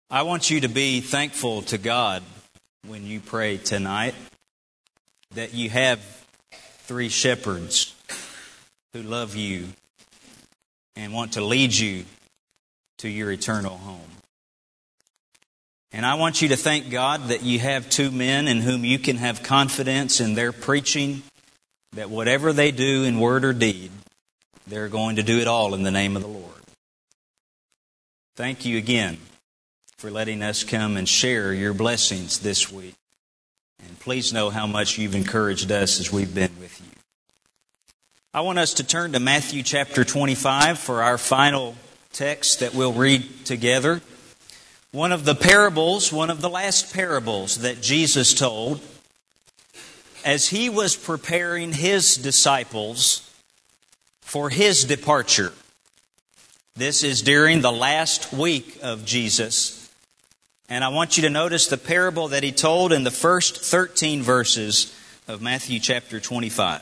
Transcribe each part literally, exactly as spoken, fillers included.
I want you to be thankful to God when you pray tonight that you have three shepherds who love you and want to lead you to your eternal home. And I want you to thank God that you have two men in whom you can have confidence in their preaching, that whatever they do in word or deed, they're going to do it all in the name of the Lord. Thank you again for letting us come and share your blessings this week. And please know how much you've encouraged us as we've been with you. I want us to turn to Matthew chapter twenty-five for our final text that we'll read together. One of the parables, one of the last parables that Jesus told as He was preparing His disciples for His departure. This is during the last week of Jesus. And I want you to notice the parable that He told in the first thirteen verses of Matthew chapter twenty-five.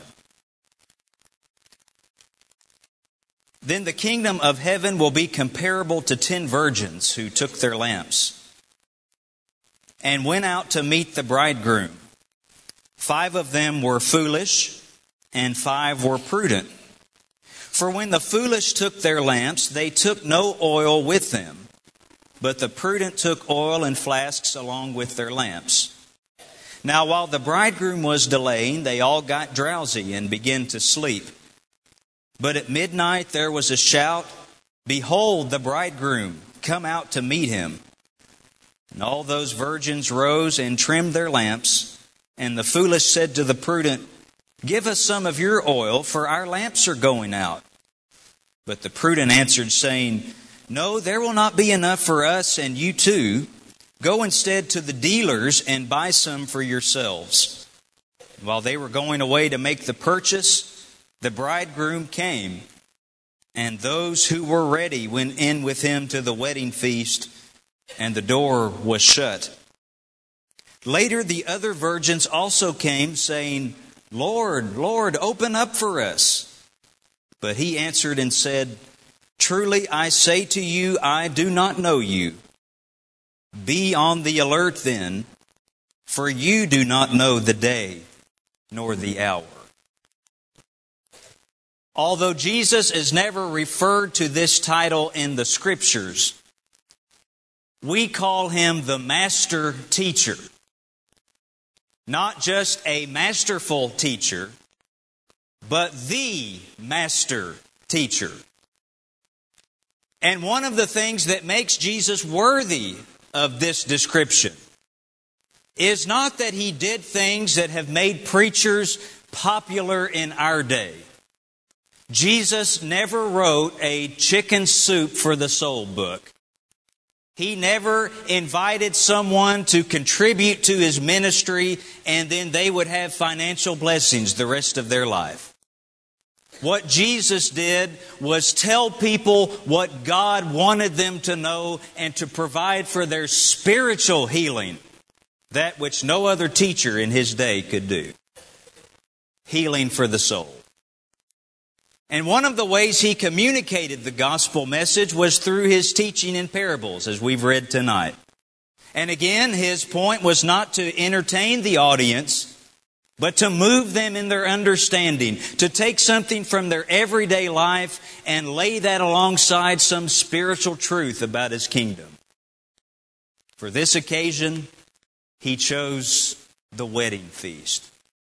Then the kingdom of heaven will be comparable to ten virgins who took their lamps and went out to meet the bridegroom. Five of them were foolish and five were prudent. For when the foolish took their lamps, they took no oil with them. But the prudent took oil in flasks along with their lamps. Now while the bridegroom was delaying, they all got drowsy and began to sleep. But at midnight there was a shout, "Behold, the bridegroom, come out to meet him." And all those virgins rose and trimmed their lamps. And the foolish said to the prudent, "Give us some of your oil, for our lamps are going out." But the prudent answered, saying, "No, there will not be enough for us and you too. Go instead to the dealers and buy some for yourselves." While they were going away to make the purchase, the bridegroom came, and those who were ready went in with him to the wedding feast, and the door was shut. Later the other virgins also came, saying, "Lord, Lord, open up for us." But he answered and said, "Truly I say to you, I do not know you. Be on the alert then, for you do not know the day nor the hour." Although Jesus is never referred to this title in the Scriptures, we call Him the Master Teacher. Not just a masterful teacher, but the Master Teacher. And one of the things that makes Jesus worthy of this description is not that He did things that have made preachers popular in our day. Jesus never wrote a chicken soup for the soul book. He never invited someone to contribute to His ministry and then they would have financial blessings the rest of their life. What Jesus did was tell people what God wanted them to know and to provide for their spiritual healing, that which no other teacher in His day could do. Healing for the soul. And one of the ways He communicated the gospel message was through His teaching in parables, as we've read tonight. And again, His point was not to entertain the audience, but to move them in their understanding, to take something from their everyday life and lay that alongside some spiritual truth about His kingdom. For this occasion, He chose the wedding feast.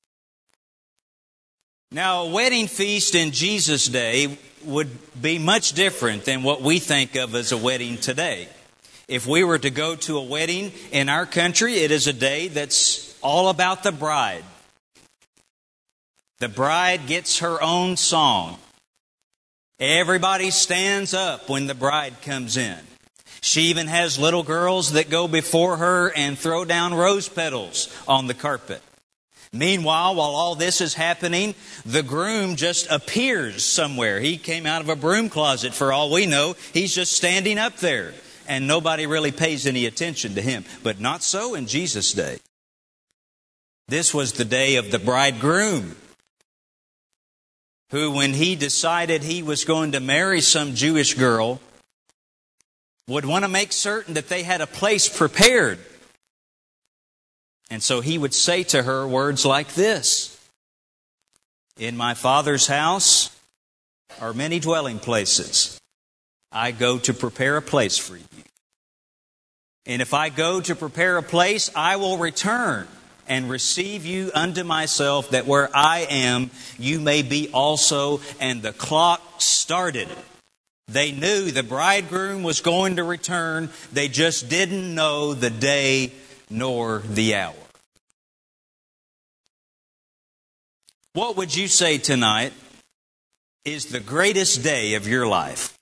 Now, a wedding feast in Jesus' day would be much different than what we think of as a wedding today. If we were to go to a wedding in our country, it is a day that's all about the bride. The bride gets her own song. Everybody stands up when the bride comes in. She even has little girls that go before her and throw down rose petals on the carpet. Meanwhile, while all this is happening, the groom just appears somewhere. He came out of a broom closet for all we know. He's just standing up there, and nobody really pays any attention to him. But not so in Jesus' day. This was the day of the bridegroom, who, when he decided he was going to marry some Jewish girl, would want to make certain that they had a place prepared. And so he would say to her words like this: "In my Father's house are many dwelling places. I go to prepare a place for you. And if I go to prepare a place, I will return and receive you unto myself, that where I am, you may be also." And the clock started. They knew the bridegroom was going to return. They just didn't know the day nor the hour. What would you say tonight is the greatest day of your life?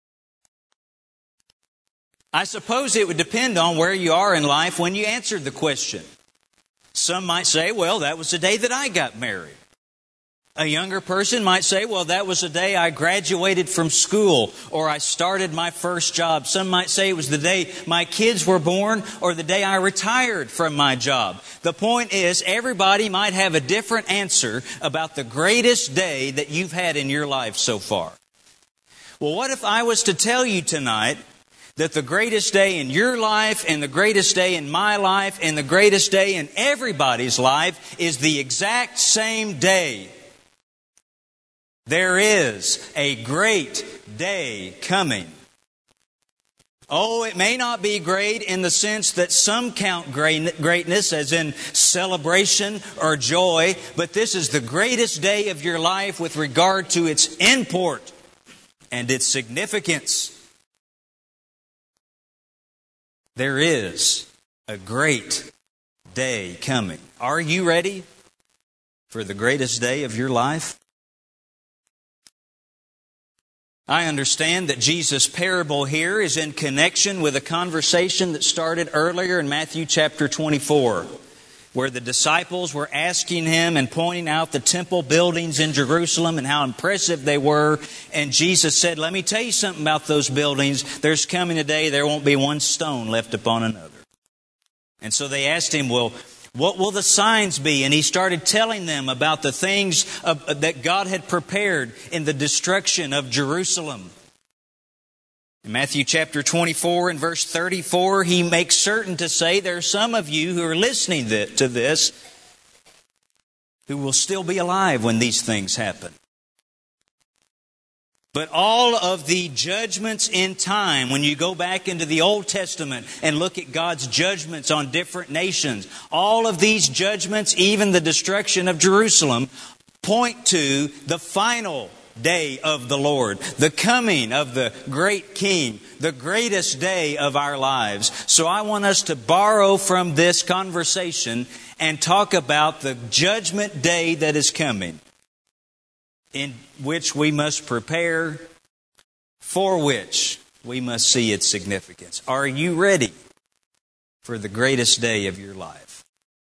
I suppose it would depend on where you are in life when you answered the question. Some might say, well, that was the day that I got married. A younger person might say, well, that was the day I graduated from school or I started my first job. Some might say it was the day my kids were born or the day I retired from my job. The point is, everybody might have a different answer about the greatest day that you've had in your life so far. Well, what if I was to tell you tonight that the greatest day in your life and the greatest day in my life and the greatest day in everybody's life is the exact same day? There is a great day coming. Oh, it may not be great in the sense that some count greatness as in celebration or joy, but this is the greatest day of your life with regard to its import and its significance. There is a great day coming. Are you ready for the greatest day of your life? I understand that Jesus' parable here is in connection with a conversation that started earlier in Matthew chapter twenty-four, where the disciples were asking Him and pointing out the temple buildings in Jerusalem and how impressive they were. And Jesus said, let me tell you something about those buildings. There's coming a day there won't be one stone left upon another. And so they asked Him, well, what will the signs be? And He started telling them about the things of, that God had prepared in the destruction of Jerusalem. In Matthew chapter twenty-four and verse thirty-four, He makes certain to say there are some of you who are listening to this who will still be alive when these things happen. But all of the judgments in time, when you go back into the Old Testament and look at God's judgments on different nations, all of these judgments, even the destruction of Jerusalem, point to the final day of the Lord, the coming of the great King, the greatest day of our lives. So I want us to borrow from this conversation and talk about the judgment day that is coming, in which we must prepare, for which we must see its significance. Are you ready for the greatest day of your life?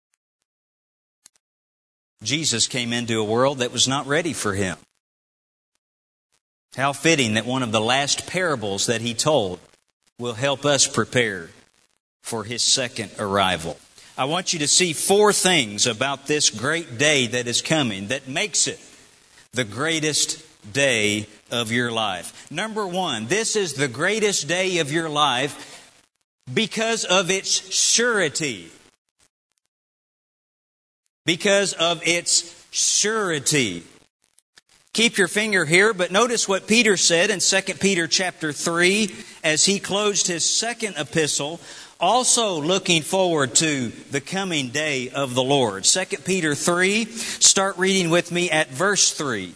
Jesus came into a world that was not ready for Him. How fitting that one of the last parables that He told will help us prepare for His second arrival. I want you to see four things about this great day that is coming that makes it the greatest day of your life. Number one, this is the greatest day of your life because of its surety. Because of its surety. Keep your finger here, but notice what Peter said in Second Peter chapter three as he closed his second epistle, also looking forward to the coming day of the Lord. Second Peter three, start reading with me at verse three.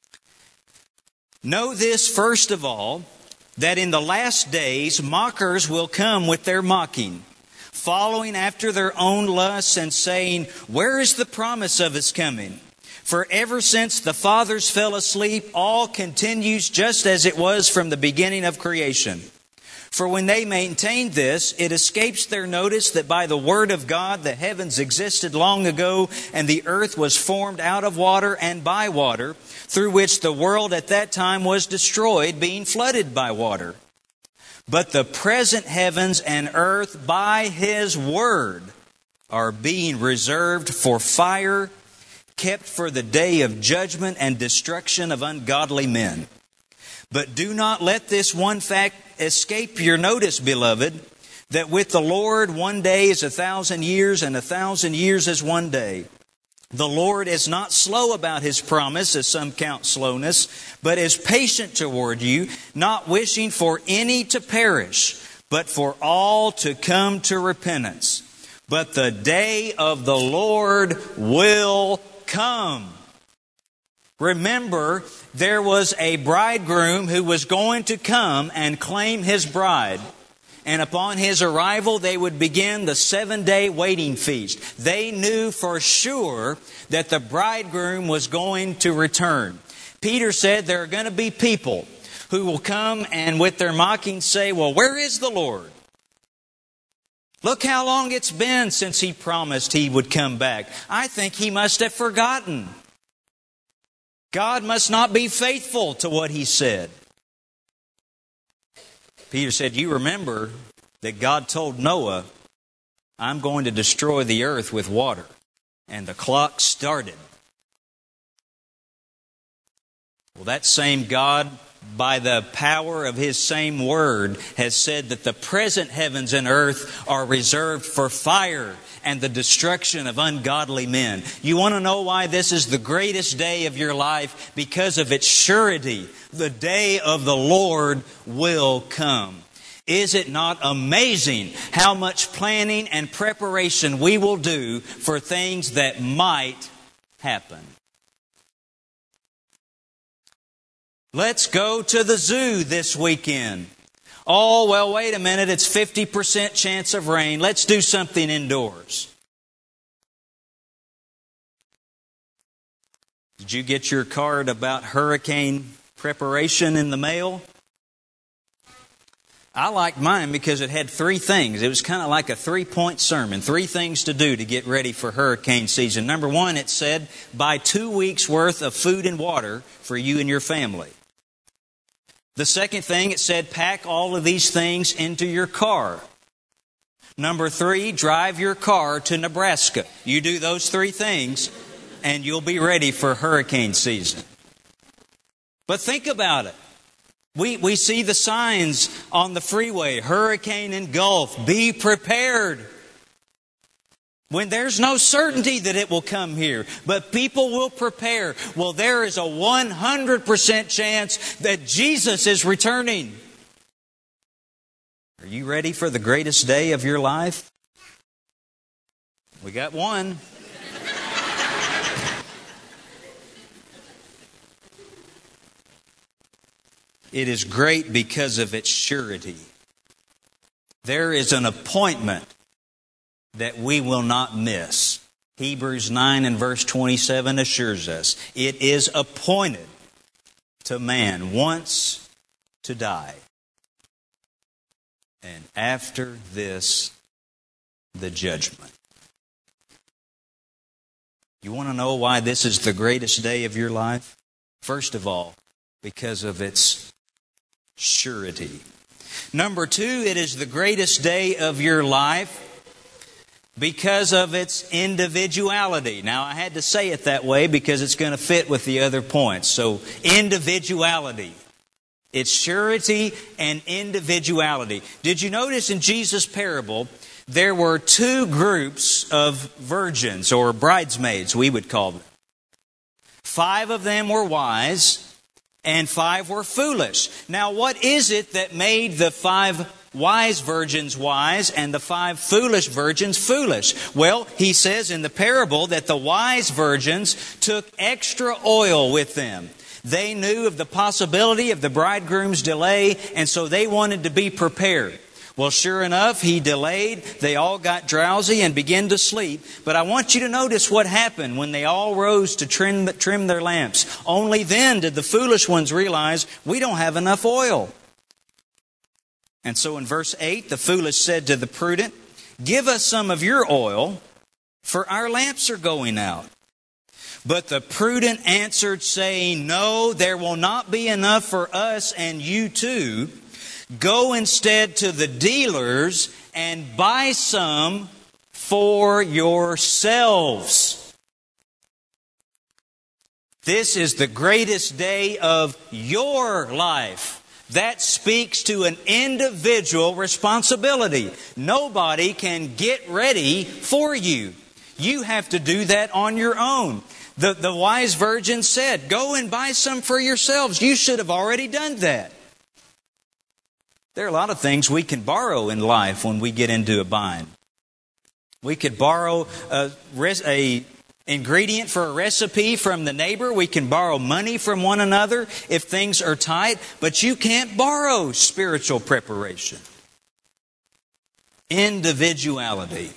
Know this first of all, that in the last days mockers will come with their mocking, following after their own lusts and saying, where is the promise of His coming? For ever since the fathers fell asleep, all continues just as it was from the beginning of creation. For when they maintain this, it escapes their notice that by the word of God the heavens existed long ago, and the earth was formed out of water and by water, through which the world at that time was destroyed, being flooded by water. But the present heavens and earth by His word are being reserved for fire, kept for the day of judgment and destruction of ungodly men. But do not let this one fact escape your notice, beloved, that with the Lord one day is a thousand years, and a thousand years is one day. The Lord is not slow about His promise, as some count slowness, but is patient toward you, not wishing for any to perish, but for all to come to repentance. But the day of the Lord will come. Remember, there was a bridegroom who was going to come and claim his bride. And upon his arrival, they would begin the seven-day waiting feast. They knew for sure that the bridegroom was going to return. Peter said there are going to be people who will come and with their mocking say, well, where is the Lord? Look how long it's been since He promised He would come back. I think He must have forgotten. God must not be faithful to what He said. Peter said, you remember that God told Noah, I'm going to destroy the earth with water. And the clock started. Well, that same God, by the power of His same word, has said that the present heavens and earth are reserved for fire and the destruction of ungodly men. You want to know why this is the greatest day of your life? Because of its surety. The day of the Lord will come. Is it not amazing how much planning and preparation we will do for things that might happen? Let's go to the zoo this weekend. Oh, well, wait a minute. It's fifty percent chance of rain. Let's do something indoors. Did you get your card about hurricane preparation in the mail? I liked mine because it had three things. It was kind of like a three-point sermon. Three things to do to get ready for hurricane season. Number one, it said, buy two weeks' worth of food and water for you and your family. The second thing, it said, pack all of these things into your car. Number three, drive your car to Nebraska. You do those three things, and you'll be ready for hurricane season. But think about it. We, we see the signs on the freeway, hurricane engulfed, be prepared. When there's no certainty that it will come here, but people will prepare. Well, there is a one hundred percent chance that Jesus is returning. Are you ready for the greatest day of your life? We got one. It is great because of its surety. There is an appointment that we will not miss. Hebrews nine and verse twenty-seven assures us it is appointed to man once to die. And after this, the judgment. You want to know why this is the greatest day of your life? First of all, because of its surety. Number two, it is the greatest day of your life because of its individuality. Now, I had to say it that way because it's going to fit with the other points. So, individuality. It's surety and individuality. Did you notice in Jesus' parable, there were two groups of virgins, or bridesmaids, we would call them. Five of them were wise, and five were foolish. Now, what is it that made the five wise virgins wise and the five foolish virgins foolish? Well, he says in the parable that the wise virgins took extra oil with them. They knew of the possibility of the bridegroom's delay, and so they wanted to be prepared. Well, sure enough, he delayed. They all got drowsy and began to sleep. But I want you to notice what happened when they all rose to trim, trim their lamps. Only then did the foolish ones realize, we don't have enough oil. And so in verse eight, the foolish said to the prudent, give us some of your oil, for our lamps are going out. But the prudent answered, saying, no, there will not be enough for us and you too. Go instead to the dealers and buy some for yourselves. This is the greatest day of your life. That speaks to an individual responsibility. Nobody can get ready for you. You have to do that on your own. The, the wise virgin said, go and buy some for yourselves. You should have already done that. There are a lot of things we can borrow in life when we get into a bind. We could borrow a, a ingredient for a recipe from the neighbor. We can borrow money from one another if things are tight. But you can't borrow spiritual preparation. Individuality.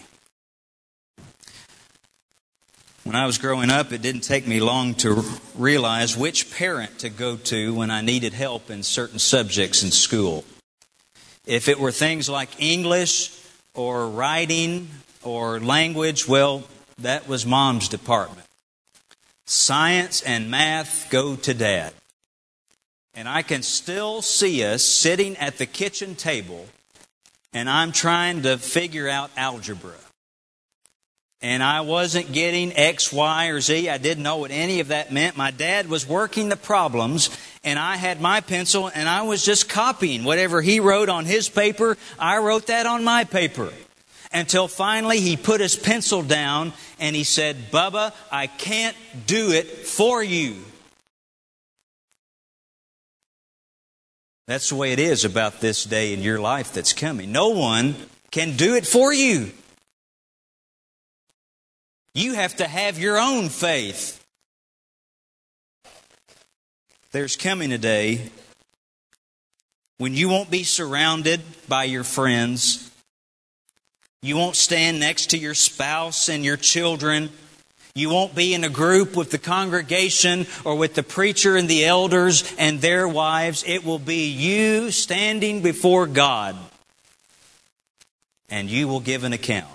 When I was growing up, it didn't take me long to realize which parent to go to when I needed help in certain subjects in school. If it were things like English or writing or language, well, that was Mom's department. Science and math go to Dad. And I can still see us sitting at the kitchen table, and I'm trying to figure out algebra. And I wasn't getting X, Y, or Z. I didn't know what any of that meant. My dad was working the problems, and I had my pencil, and I was just copying. Whatever he wrote on his paper, I wrote that on my paper. Until finally he put his pencil down, and he said, Bubba, I can't do it for you. That's the way it is about this day in your life that's coming. No one can do it for you. You have to have your own faith. There's coming a day when you won't be surrounded by your friends. You won't stand next to your spouse and your children. You won't be in a group with the congregation or with the preacher and the elders and their wives. It will be you standing before God, and you will give an account.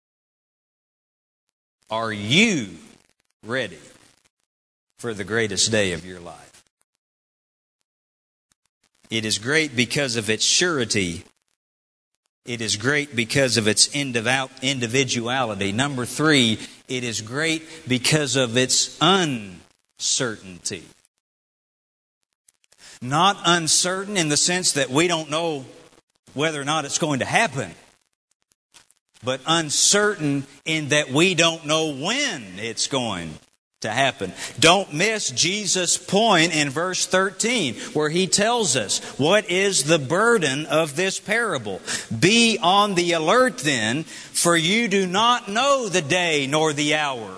Are you ready for the greatest day of your life? It is great because of its surety. It is great because of its individuality. Number three, it is great because of its uncertainty. Not uncertain in the sense that we don't know whether or not it's going to happen, but uncertain in that we don't know when it's going to happen. Don't miss Jesus' point in verse thirteen, where he tells us what is the burden of this parable. Be on the alert then, for you do not know the day nor the hour.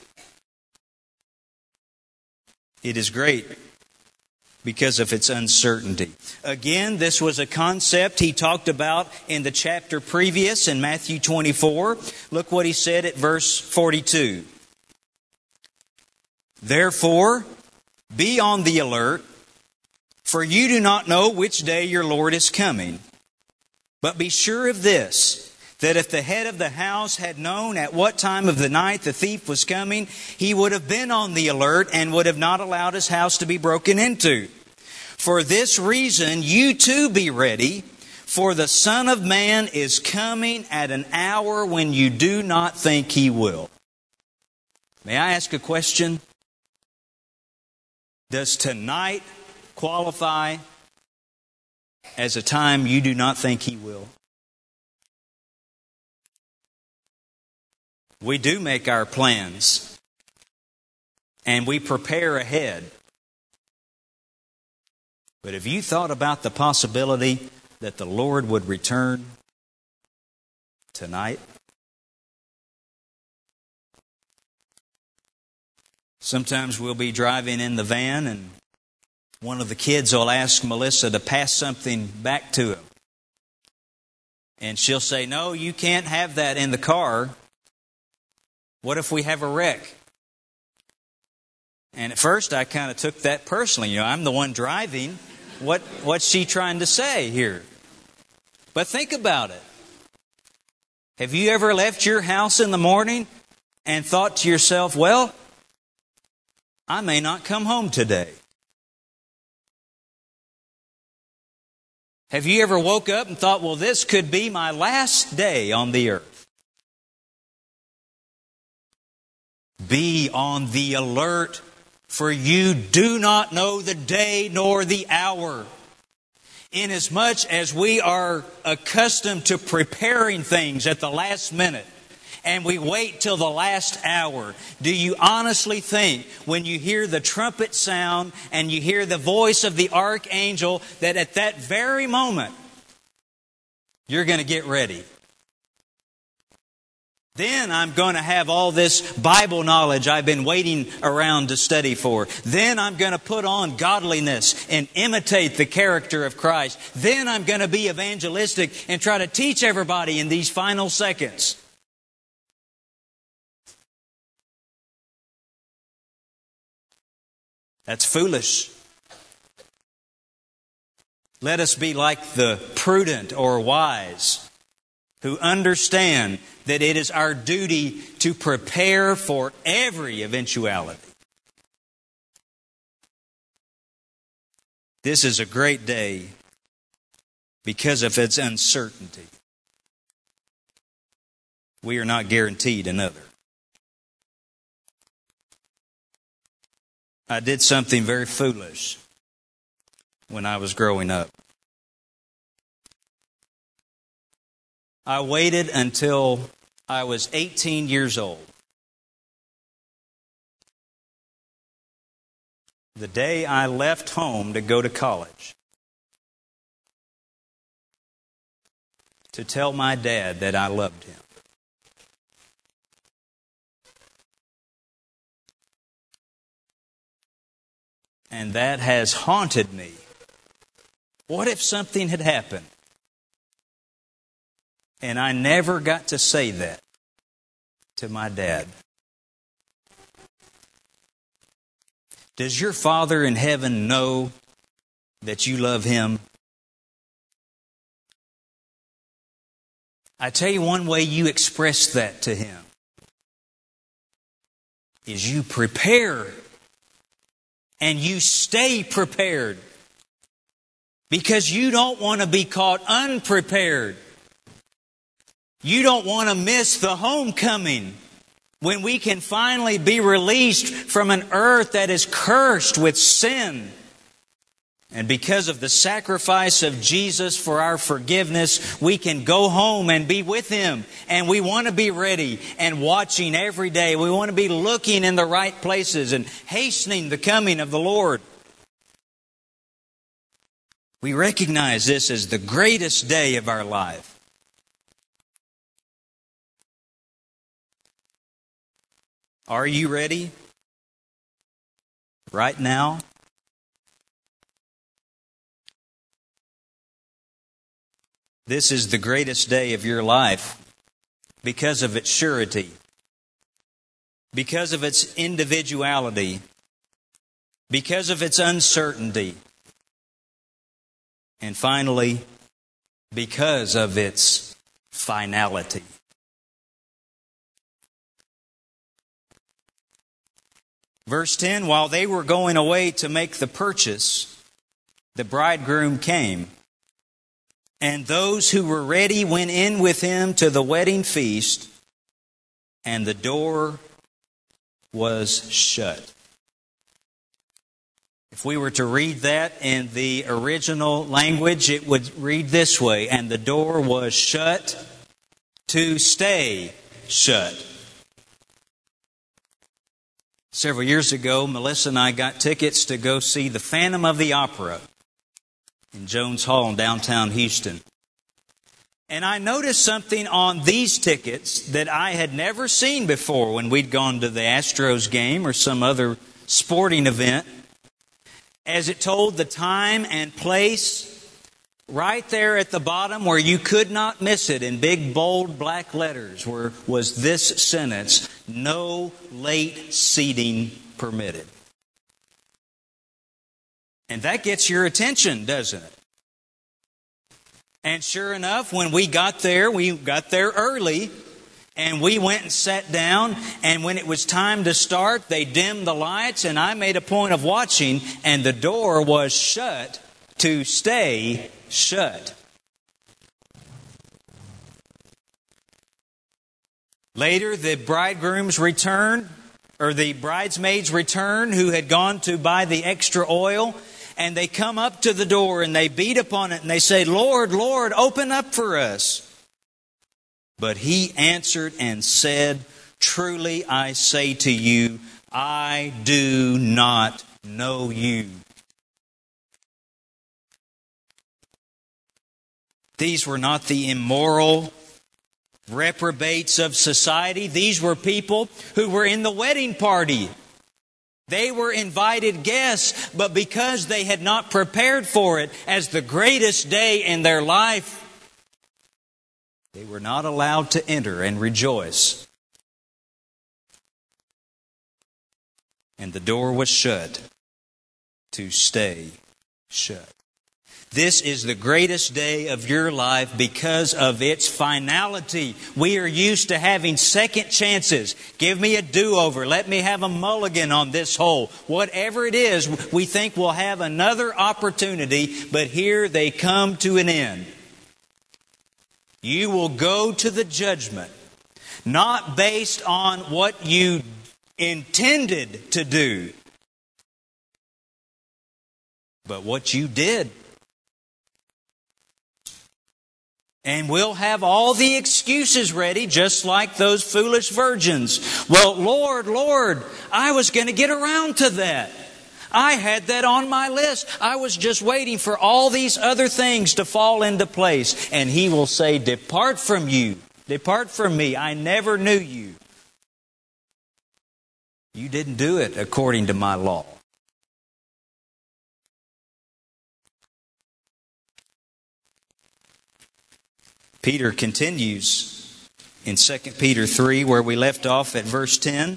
It is great because of its uncertainty. Again, this was a concept he talked about in the chapter previous in Matthew twenty-four. Look what he said at verse forty-two. Therefore, be on the alert, for you do not know which day your Lord is coming. But be sure of this, that if the head of the house had known at what time of the night the thief was coming, he would have been on the alert and would have not allowed his house to be broken into. For this reason, you too be ready, for the Son of Man is coming at an hour when you do not think He will. May I ask a question? Does tonight qualify as a time you do not think He will? We do make our plans, and we prepare ahead. But have you thought about the possibility that the Lord would return tonight? Sometimes we'll be driving in the van and one of the kids will ask Melissa to pass something back to him. And she'll say, no, you can't have that in the car. What if we have a wreck? And at first I kind of took that personally. You know, I'm the one driving. What, what's she trying to say here? But think about it. Have you ever left your house in the morning and thought to yourself, well, I may not come home today? Have you ever woke up and thought, well, this could be my last day on the earth? Be on the alert For you do not know the day nor the hour. Inasmuch as we are accustomed to preparing things at the last minute, and we wait till the last hour, do you honestly think when you hear the trumpet sound and you hear the voice of the archangel that at that very moment you're going to get ready? Then I'm going to have all this Bible knowledge I've been waiting around to study for. Then I'm going to put on godliness and imitate the character of Christ. Then I'm going to be evangelistic and try to teach everybody in these final seconds. That's foolish. Let us be like the prudent or wise who understand that it is our duty to prepare for every eventuality. This is a great day because of its uncertainty. We are not guaranteed another. I did something very foolish when I was growing up. I waited until I was eighteen years old. The day I left home to go to college, to tell my dad that I loved him. And that has haunted me. What if something had happened and I never got to say that to my dad? Does your Father in heaven know that you love Him? I tell you, one way you express that to Him is you prepare and you stay prepared, because you don't want to be caught unprepared. You don't want to miss the homecoming when we can finally be released from an earth that is cursed with sin. And because of the sacrifice of Jesus for our forgiveness, we can go home and be with Him. And we want to be ready and watching every day. We want to be looking in the right places and hastening the coming of the Lord. We recognize this as the greatest day of our life. Are you ready? Right now? This is the greatest day of your life because of its surety, because of its individuality, because of its uncertainty, and finally, because of its finality. Verse ten, while they were going away to make the purchase, the bridegroom came. And those who were ready went in with him to the wedding feast, and the door was shut. If we were to read that in the original language, it would read this way: and the door was shut to stay shut. Several years ago, Melissa and I got tickets to go see the Phantom of the Opera in Jones Hall in downtown Houston. And I noticed something on these tickets that I had never seen before when we'd gone to the Astros game or some other sporting event. As it told the time and place, right there at the bottom where you could not miss it in big bold black letters where was this sentence: no late seating permitted. And that gets your attention, doesn't it? And sure enough, when we got there, we got there early, and we went and sat down, and when it was time to start, they dimmed the lights, and I made a point of watching, and the door was shut to stay shut. Later, the bridegrooms returned or the bridesmaids return who had gone to buy the extra oil, and they come up to the door and they beat upon it and they say, "Lord, Lord, open up for us." But he answered and said, "Truly I say to you, I do not know you." These were not the immoral reprobates of society. These were people who were in the wedding party. They were invited guests, but because they had not prepared for it as the greatest day in their life, they were not allowed to enter and rejoice. And the door was shut to stay shut. This is the greatest day of your life because of its finality. We are used to having second chances. Give me a do-over. Let me have a mulligan on this hole. Whatever it is, we think we'll have another opportunity, but here they come to an end. You will go to the judgment, not based on what you intended to do, but what you did. And we'll have all the excuses ready, just like those foolish virgins. Well, Lord, Lord, I was going to get around to that. I had that on my list. I was just waiting for all these other things to fall into place. And He will say, "Depart from you. Depart from me. I never knew you. You didn't do it according to my law." Peter continues in Second Peter three, where we left off at verse ten.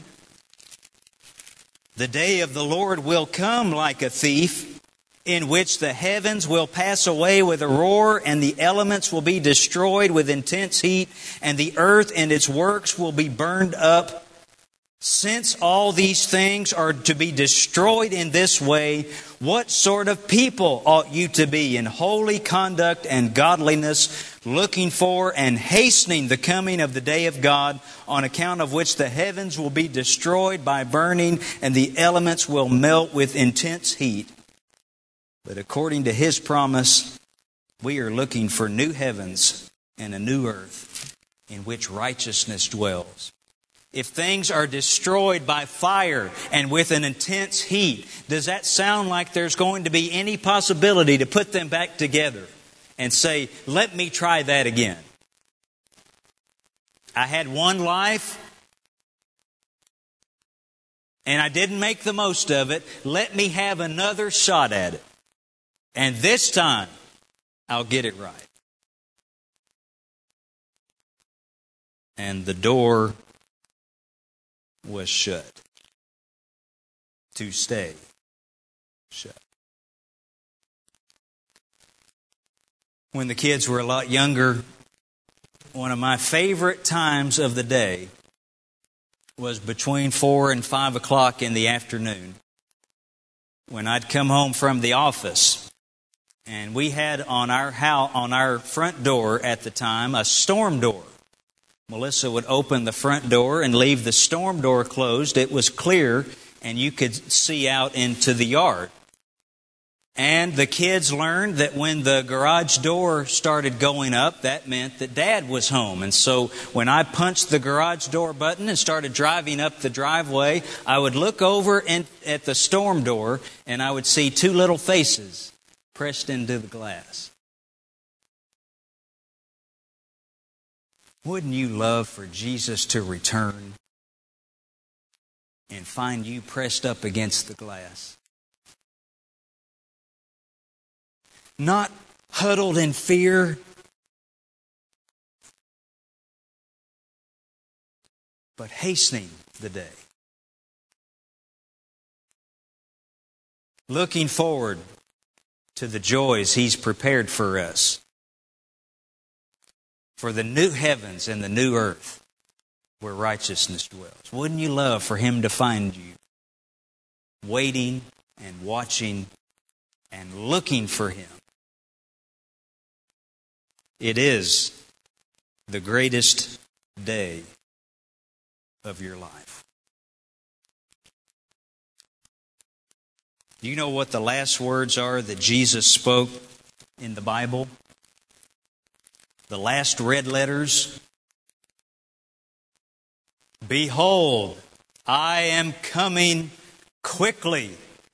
"The day of the Lord will come like a thief, in which the heavens will pass away with a roar, and the elements will be destroyed with intense heat, and the earth and its works will be burned up. Since all these things are to be destroyed in this way, what sort of people ought you to be in holy conduct and godliness, looking for and hastening the coming of the day of God, on account of which the heavens will be destroyed by burning, and the elements will melt with intense heat? But according to His promise, we are looking for new heavens and a new earth in which righteousness dwells." If things are destroyed by fire and with an intense heat, does that sound like there's going to be any possibility to put them back together and say, "Let me try that again"? I had one life and I didn't make the most of it. Let me have another shot at it. And this time, I'll get it right. And the door was shut to stay shut. When the kids were a lot younger, one of my favorite times of the day was between four and five o'clock in the afternoon, when I'd come home from the office, and we had on our house, on our front door at the time, a storm door. Melissa would open the front door and leave the storm door closed. It was clear, and you could see out into the yard. And the kids learned that when the garage door started going up, that meant that Dad was home. And so when I punched the garage door button and started driving up the driveway, I would look over in, at the storm door, and I would see two little faces pressed into the glass. Wouldn't you love for Jesus to return and find you pressed up against the glass? Not huddled in fear, but hastening the day. Looking forward to the joys He's prepared for us. For the new heavens and the new earth where righteousness dwells. Wouldn't you love for Him to find you waiting and watching and looking for Him? It is the greatest day of your life. Do you know what the last words are that Jesus spoke in the Bible? The last red letters. Behold, I am coming quickly.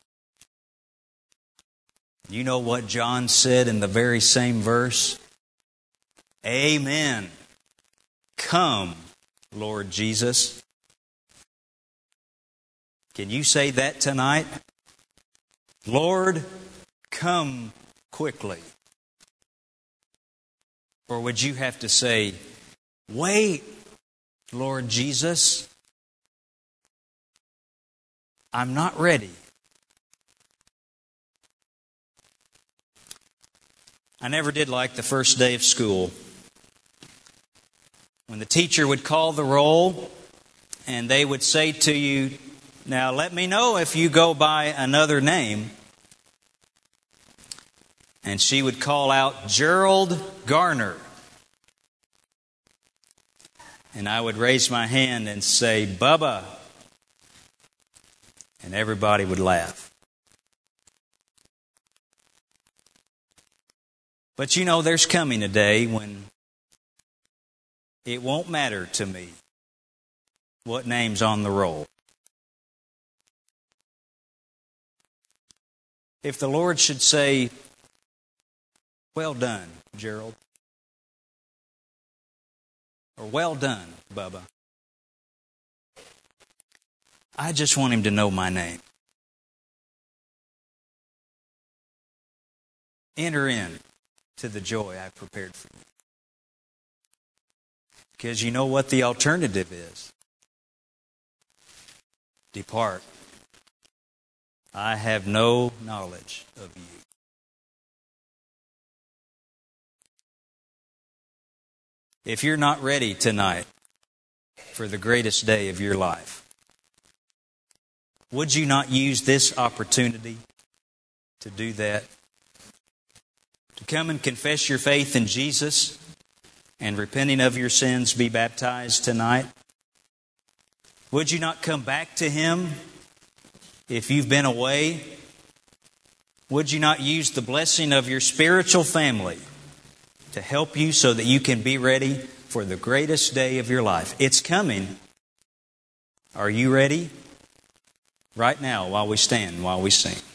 You know what John said in the very same verse? Amen. Come, Lord Jesus. Can you say that tonight? Lord, come quickly. Or would you have to say, wait, Lord Jesus, I'm not ready. I never did like the first day of school. When the teacher would call the roll and they would say to you, now let me know if you go by another name. And she would call out, Gerald Garner. And I would raise my hand and say, Bubba. And everybody would laugh. But you know, there's coming a day when it won't matter to me what name's on the roll. If the Lord should say, well done, Gerald. Or well done, Bubba. I just want Him to know my name. Enter in to the joy I've prepared for you. Because you know what the alternative is. Depart. I have no knowledge of you. If you're not ready tonight for the greatest day of your life, would you not use this opportunity to do that? To come and confess your faith in Jesus and repenting of your sins, be baptized tonight? Would you not come back to Him if you've been away? Would you not use the blessing of your spiritual family to help you so that you can be ready for the greatest day of your life? It's coming. Are you ready? Right now, while we stand, while we sing.